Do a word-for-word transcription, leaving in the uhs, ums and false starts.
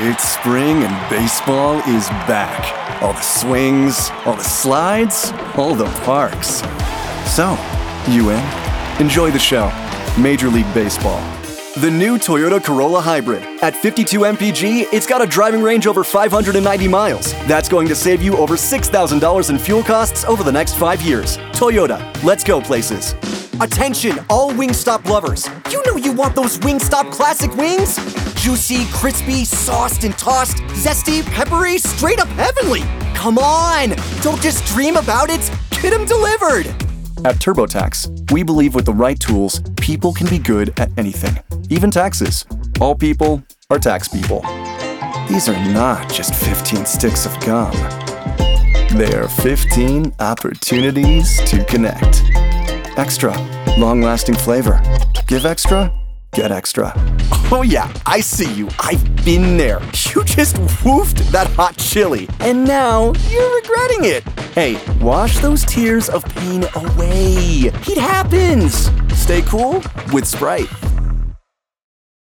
It's spring and baseball is back. All the swings, all the slides, all the parks. So, you in? Enjoy the show. Major League Baseball. The new Toyota Corolla Hybrid. At fifty-two M P G, it's got a driving range over five hundred ninety miles. That's going to save you over six thousand dollars in fuel costs over the next five years. Toyota, let's go places. Attention, all Wingstop lovers. You know you want those Wingstop classic wings. Juicy, crispy, sauced and tossed, zesty, peppery, straight up heavenly. Come on, don't just dream about it, get them delivered. At TurboTax, we believe with the right tools, people can be good at anything, even taxes. All people are tax people. These are not just fifteen sticks of gum. They are fifteen opportunities to connect. Extra, long-lasting flavor. Give extra, get extra. Oh yeah, I see you. I've been there. You just woofed that hot chili, and now you're regretting it. Hey, wash those tears of pain away. It happens. Stay cool with Sprite.